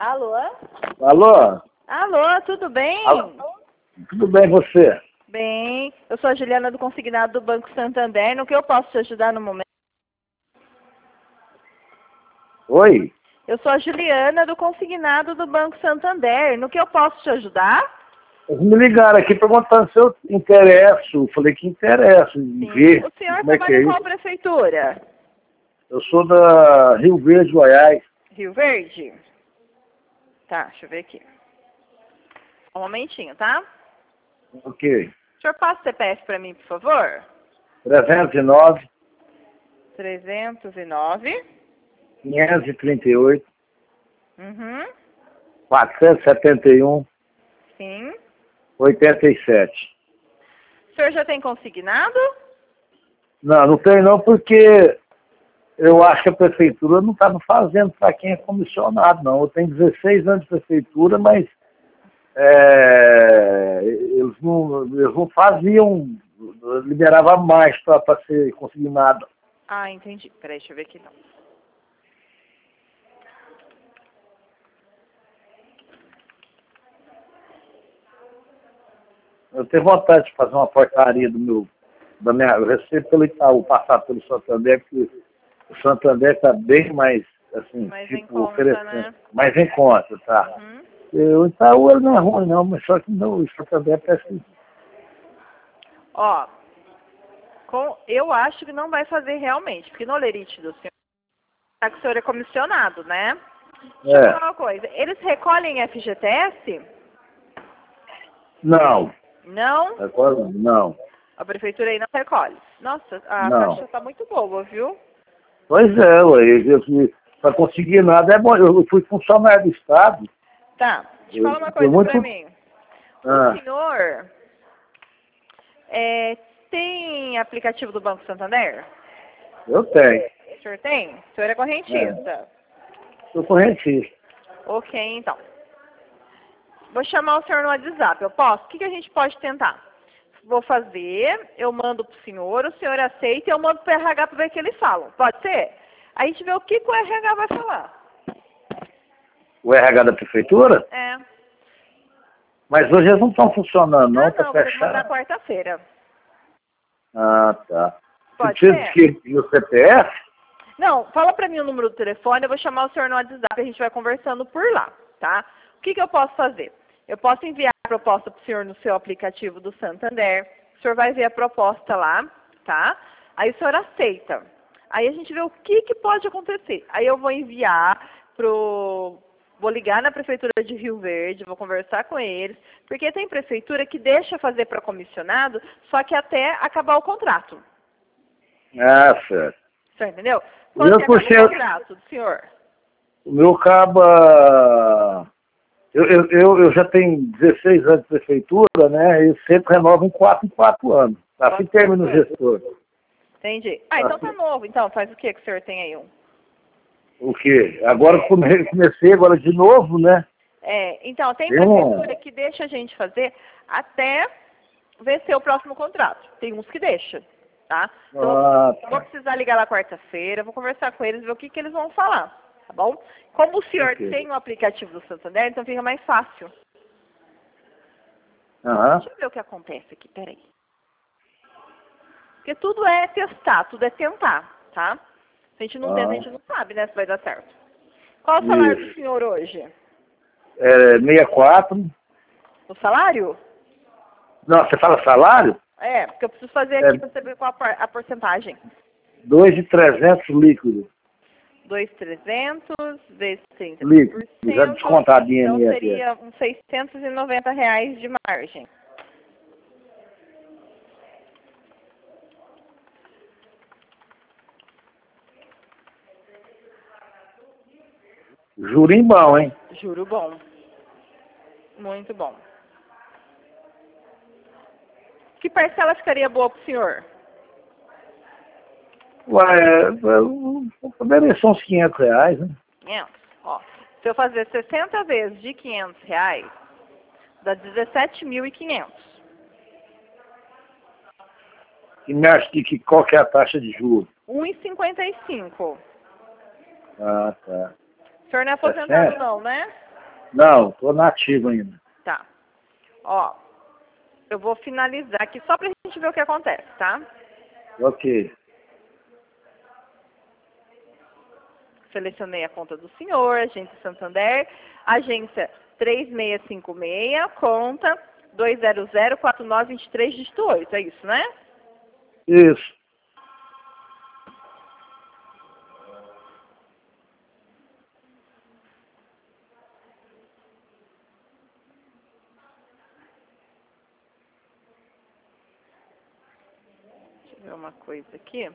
Alô? Alô? Alô, tudo bem? Alô? Tudo bem, você? Bem, eu sou a Juliana do Consignado do Banco Santander. No que eu posso te ajudar no momento? Oi? Eu sou a Juliana do Consignado do Banco Santander. No que eu posso te ajudar? Eles me ligaram aqui perguntando se eu interesso. Eu falei que interesso em Sim. ver O senhor como é que trabalha é em qual isso. prefeitura? Eu sou da Rio Verde, Goiás. Rio Verde? Tá, deixa eu ver aqui. Um momentinho, tá? Ok. O senhor passa o CPF para mim, por favor? 309, 309. 538, Uhum. 471, Sim. 87. O senhor já tem consignado? Não, não tem não, porque eu acho que a prefeitura não estava fazendo para quem é comissionado, não. Eu tenho 16 anos de prefeitura, mas eles não faziam, liberava mais para ser consignado. Ah, entendi. Peraí, deixa eu ver aqui então. Eu tenho vontade de fazer uma portaria eu recebo pelo Itaú, passar pelo Santander, porque o Santander está bem mais, assim, Mais em tipo, conta, oferecendo, né? mais em conta, tá? Uhum. O Itaú ele não é ruim não, mas só que não, o Santander parece que... Ó, eu acho que não vai fazer realmente, porque no Olerite do senhor, tá que o senhor é comissionado, né? Deixa eu falar uma coisa. Eles recolhem FGTS? Não, Não? agora não, A prefeitura aí não recolhe. Nossa, a não. taxa tá muito boa, viu? Pois é, para conseguir nada é bom. Eu fui funcionário do Estado. Tá, deixa eu falar uma Foi coisa muito... pra mim. O Ah, senhor tem aplicativo do Banco Santander? eu tenho. O senhor tem? O senhor é correntista? Sou correntista. Ok, então. Vou chamar o senhor no WhatsApp, eu posso? O que a gente pode tentar? Vou fazer, eu mando pro senhor aceita e eu mando pro RH para ver o que eles falam. Pode ser? Aí a gente vê o que o RH vai falar. O RH da prefeitura? É. Mas hoje eles não estão funcionando, não, tá Não, vou ter que mandar fechado. quarta-feira. Ah, tá. Você Pode precisa de ser? que no CPF? Não, fala pra mim o número do telefone, eu vou chamar o senhor no WhatsApp e a gente vai conversando por lá, tá? O que eu posso fazer? Eu posso enviar a proposta pro senhor no seu aplicativo do Santander. O senhor vai ver a proposta lá, tá? Aí o senhor aceita. Aí a gente vê o que pode acontecer. Aí eu vou enviar vou ligar na prefeitura de Rio Verde, vou conversar com eles, porque tem prefeitura que deixa fazer para comissionado, só que até acabar o contrato. Ah, certo. O senhor entendeu? O Quando meu que por acaba o cento, contrato do senhor? o meu acaba... Eu já tenho 16 anos de prefeitura, né? E sempre renovo em 4 anos. Assim 4, termina 4 o anos. gestor. Entendi. Ah, então tá Assim, novo. Então, faz o que o senhor tem aí? o quê? Agora eu comecei agora de novo, né? Então, tem Tem um... prefeitura que deixa a gente fazer até vencer o próximo contrato. Tem uns que deixam, tá? Então, eu vou tá. precisar ligar lá quarta-feira, vou conversar com eles, ver o que eles vão falar, tá bom? Como o senhor Ok. tem o aplicativo do Santander, então fica mais fácil. Aham. Deixa eu ver o que acontece aqui, peraí. Porque tudo é testar, tudo é tentar, tá? Se a gente não tenta, a gente não sabe, né, se vai dar certo. Qual o salário do Isso. senhor hoje? 64. O salário? Não, você fala salário? Porque eu preciso fazer É aqui para saber qual a porcentagem. 2.300 líquido. 2.300 vezes 30%. Líquido. Já descontado em Então INSS. seria uns R$ 690 de margem. Jurinho bom, hein? Juro bom. Muito bom. Que parcela ficaria boa para o senhor? Ué, poderia ser uns R$ 500, né? 500. Ó, se eu fazer 60 vezes de R$ 500, dá 17.500. E me acha que qual que é a taxa de juros? 1,55. Ah, tá. O senhor não é aposentado não, né? Não, estou nativo ainda. Tá. Ó, eu vou finalizar aqui só pra gente ver o que acontece, tá? Ok. Selecionei a conta do senhor, agência Santander, agência 3656, conta 2004923, dígito 8, é isso, né? Isso. Deixa eu ver uma coisa aqui.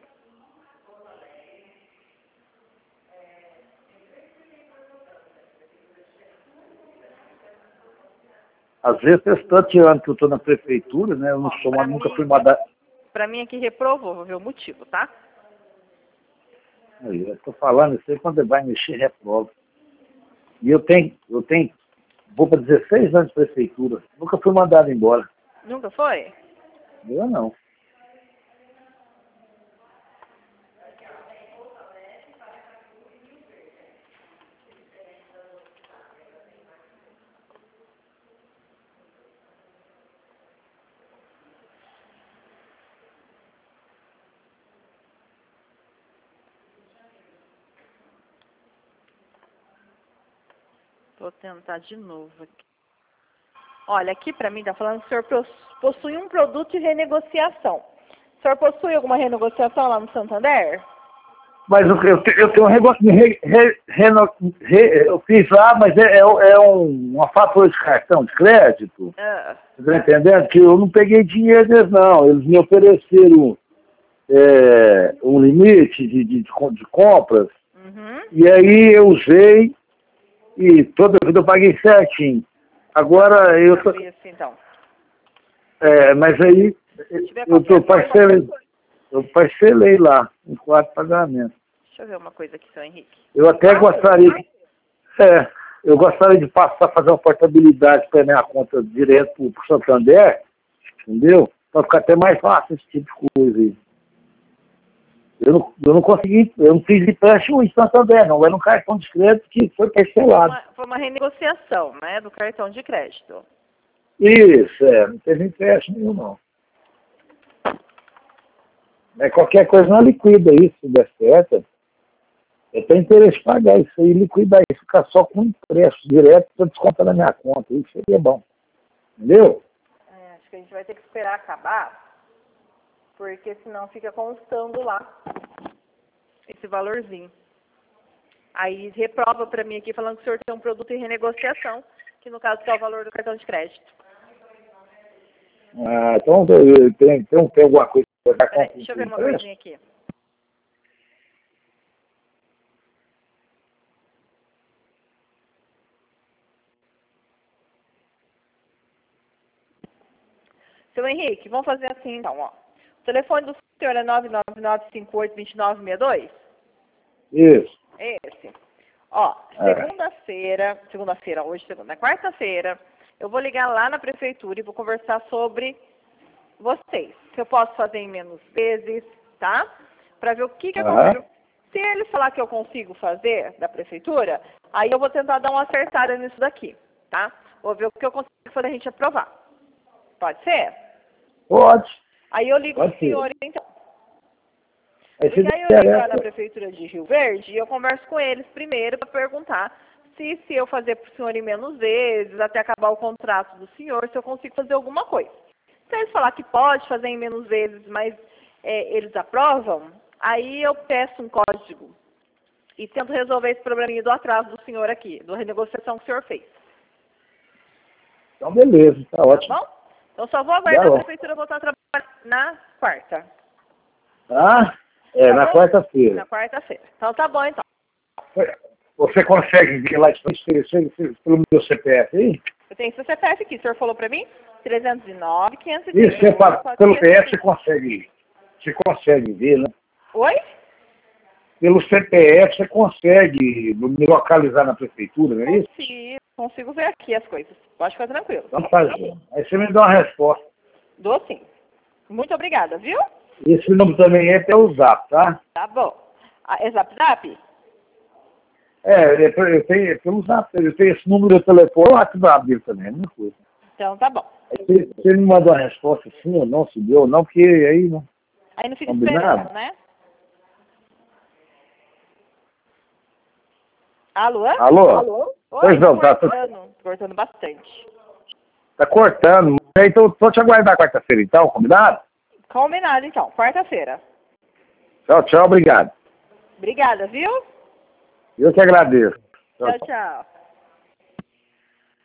Às vezes tem tantos anos que eu estou na prefeitura, né? Eu não sou, nunca fui mandado. Pra mim aqui reprovou, vou ver o motivo, tá? Aí, eu estou falando, isso aí quando vai mexer, reprova. E vou para 16 anos de prefeitura. Nunca fui mandado embora. Nunca foi? Eu não. Vou tentar de novo aqui. Olha, aqui pra mim tá falando que o senhor possui um produto de renegociação. O senhor possui alguma renegociação lá no Santander? Mas eu tenho um negócio de eu fiz lá, mas uma fatura de cartão de crédito. Ah, Você está entendendo? Que eu não peguei dinheiro deles, não. Eles me ofereceram um limite de compras. uhum. E aí eu usei e toda vida eu paguei certinho. Agora eu tô. Isso, então. Mas aí Tiver eu qualquer coisa, parcelei lá em 4 pagamentos. deixa eu ver uma coisa aqui, seu Henrique. Eu até gostaria, eu gostaria de passar a fazer uma portabilidade para minha conta direto para o Santander, entendeu? Para ficar até mais fácil esse tipo de coisa aí. Eu não consegui, eu não fiz empréstimo em Santander, não. Era um cartão de crédito que foi parcelado. Foi uma renegociação, né, do cartão de crédito. Isso, não teve empréstimo nenhum, não. Mas qualquer coisa não liquida isso, se der certo. Eu tenho interesse em pagar isso aí, liquidar isso, ficar só com empréstimo direto para descontar na minha conta. Isso seria bom. Entendeu? Acho que a gente vai ter que esperar acabar, porque senão fica constando lá esse valorzinho. Aí reprova pra mim aqui falando que o senhor tem um produto em renegociação, que no caso é o valor do cartão de crédito. Então tem alguma coisa para dar conta. Deixa eu ver uma coisinha aqui. Seu Henrique, vamos fazer assim então, ó. O telefone do senhor é 999582962? Isso. Esse. Ó, segunda-feira, hoje segunda, quarta-feira, eu vou ligar lá na prefeitura e vou conversar sobre vocês. Se eu posso fazer em menos vezes, tá? Pra ver o que acontece. Se ele falar que eu consigo fazer da prefeitura, aí eu vou tentar dar uma acertada nisso daqui, tá? Vou ver o que eu consigo fazer a gente aprovar. Pode ser? Pode. Aí eu ligo pro senhor, então. Aí Porque aí eu ligo lá na prefeitura de Rio Verde e eu converso com eles primeiro para perguntar se eu fazer pro senhor em menos vezes, até acabar o contrato do senhor, se eu consigo fazer alguma coisa. Se eles falar que pode fazer em menos vezes, mas eles aprovam, aí eu peço um código e tento resolver esse probleminha do atraso do senhor aqui, da renegociação que o senhor fez. Então, beleza, tá ótimo. Tá bom? Então só vou aguardar a prefeitura voltar a trabalhar na quarta. Tá na bom? quarta-feira. Na quarta-feira. Então tá bom, então. Você consegue ver lá pelo meu CPF aí? Eu tenho seu CPF aqui, o senhor falou pra mim? 309, 530. Isso, pelo CPF você consegue ver, né? Oi? Pelo CPF você consegue me localizar na prefeitura, não é isso? Consigo ver aqui as coisas. Pode ficar tranquilo. Então tá, aí você me dá uma resposta. Dou sim. Muito obrigada, viu? Esse número também é pelo Zap, tá? Tá bom. É Zap Zap? Eu tenho pelo zap, eu tenho esse número de telefone, o WhatsApp dele também, é a mesma coisa. Então tá bom. Se ele me mandou uma resposta sim ou não, se deu ou não, porque aí não. Aí não fica Combinado? esperando, né? Alô? Alô? Oi, Pois não, tá cortando bastante. tá cortando. Então, tô te aguardar quarta-feira então, combinado? Combinado, então. Quarta-feira. Tchau, obrigado. Obrigada, viu? Eu que agradeço. Tchau, tchau.